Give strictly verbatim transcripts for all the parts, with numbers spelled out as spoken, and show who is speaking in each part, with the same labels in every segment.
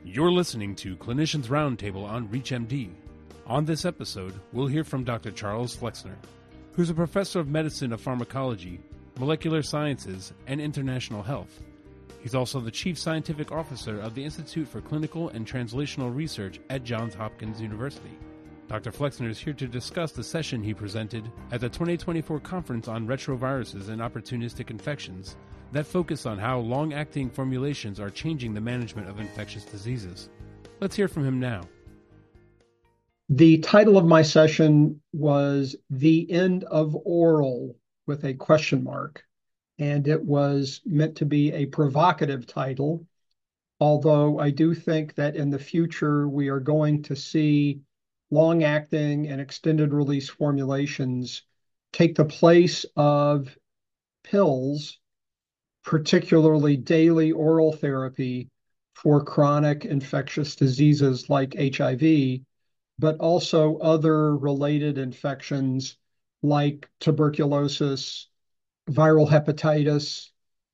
Speaker 1: You're listening to Clinicians Roundtable on ReachMD. On this episode, we'll hear from Doctor Charles Flexner, who's a professor of medicine of pharmacology, molecular sciences, and international health. He's also the chief scientific officer of the Institute for Clinical and Translational Research at Johns Hopkins University. Doctor Flexner is here to discuss the session he presented at the twenty twenty-four Conference on Retroviruses and Opportunistic Infections that focused on how long-acting formulations are changing the management of infectious diseases. Let's hear from him now.
Speaker 2: The title of my session was The End of Oral with a question mark, and it was meant to be a provocative title, although I do think that in the future we are going to see long-acting and extended-release formulations take the place of pills, particularly daily oral therapy for chronic infectious diseases like H I V, but also other related infections like tuberculosis, viral hepatitis,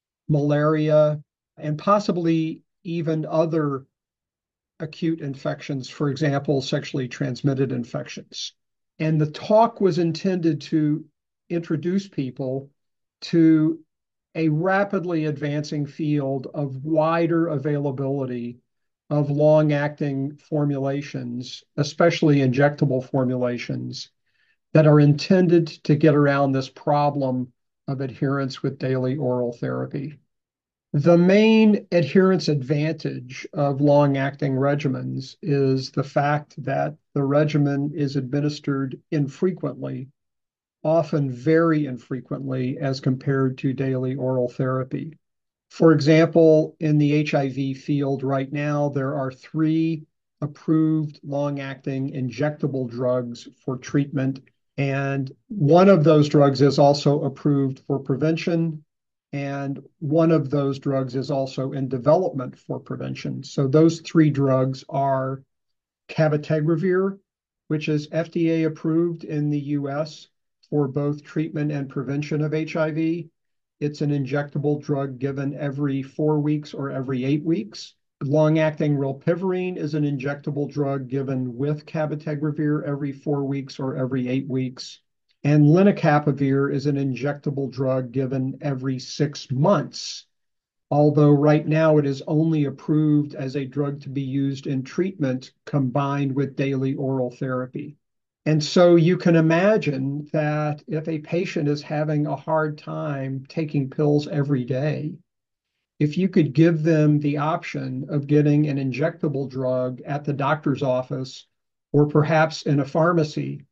Speaker 2: malaria, and possibly even other acute infections, for example, sexually transmitted infections. And the talk was intended to introduce people to a rapidly advancing field of wider availability of long-acting formulations, especially injectable formulations, that are intended to get around this problem of adherence with daily oral therapy. The main adherence advantage of long-acting regimens is the fact that the regimen is administered infrequently, often very infrequently as compared to daily oral therapy. For example, in the H I V field right now, there are three approved long-acting injectable drugs for treatment, and one of those drugs is also approved for prevention, and one of those drugs is also in development for prevention. So those three drugs are cabotegravir, which is F D A approved in the U S for both treatment and prevention of H I V. It's an injectable drug given every four weeks or every eight weeks. Long-acting rilpivirine is an injectable drug given with cabotegravir every four weeks or every eight weeks. And lenacapavir is an injectable drug given every six months, although right now it is only approved as a drug to be used in treatment combined with daily oral therapy. And so you can imagine that if a patient is having a hard time taking pills every day, if you could give them the option of getting an injectable drug at the doctor's office or perhaps in a pharmacy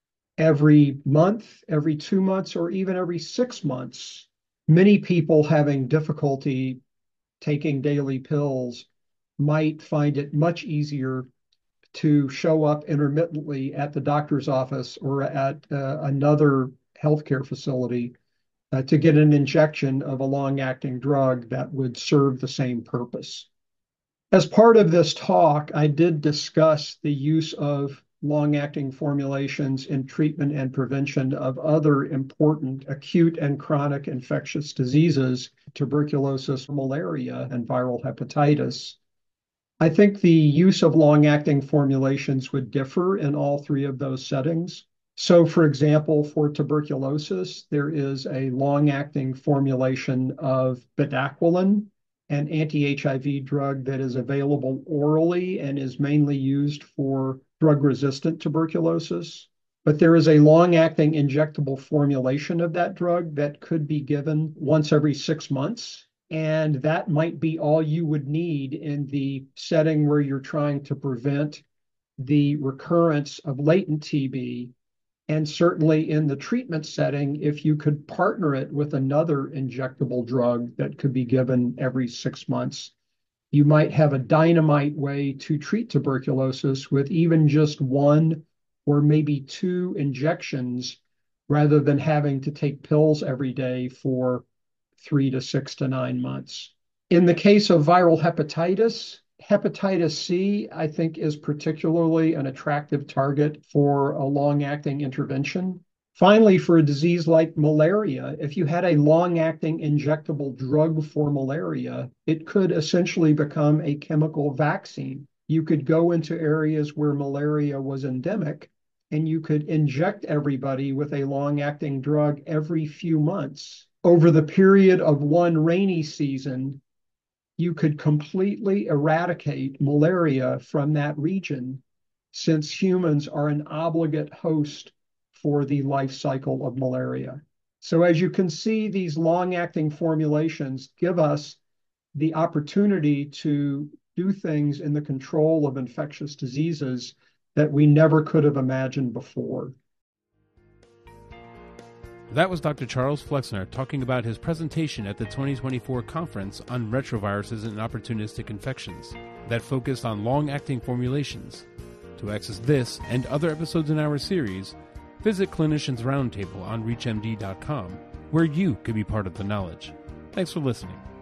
Speaker 2: every month, every two months, or even every six months, many people having difficulty taking daily pills might find it much easier to show up intermittently at the doctor's office or at uh, another healthcare facility uh, to get an injection of a long-acting drug that would serve the same purpose. As part of this talk, I did discuss the use of long-acting formulations in treatment and prevention of other important acute and chronic infectious diseases, tuberculosis, malaria, and viral hepatitis. I think the use of long-acting formulations would differ in all three of those settings. So, for example, for tuberculosis, there is a long-acting formulation of bedaquiline, an anti-H I V drug that is available orally and is mainly used for drug-resistant tuberculosis. But there is a long-acting injectable formulation of that drug that could be given once every six months. And that might be all you would need in the setting where you're trying to prevent the recurrence of latent T B. And certainly in the treatment setting, if you could partner it with another injectable drug that could be given every six months, you might have a dynamite way to treat tuberculosis with even just one or maybe two injections rather than having to take pills every day for three to six to nine months. In the case of viral hepatitis, hepatitis C, I think, is particularly an attractive target for a long-acting intervention. Finally, for a disease like malaria, if you had a long-acting injectable drug for malaria, it could essentially become a chemical vaccine. You could go into areas where malaria was endemic, and you could inject everybody with a long-acting drug every few months. Over the period of one rainy season, you could completely eradicate malaria from that region, since humans are an obligate host for the life cycle of malaria. So as you can see, these long-acting formulations give us the opportunity to do things in the control of infectious diseases that we never could have imagined before.
Speaker 1: That was Doctor Charles Flexner talking about his presentation at the twenty twenty-four conference on retroviruses and opportunistic infections that focused on long-acting formulations. To access this and other episodes in our series, visit Clinicians Roundtable on reach M D dot com, where you can be part of the knowledge. Thanks for listening.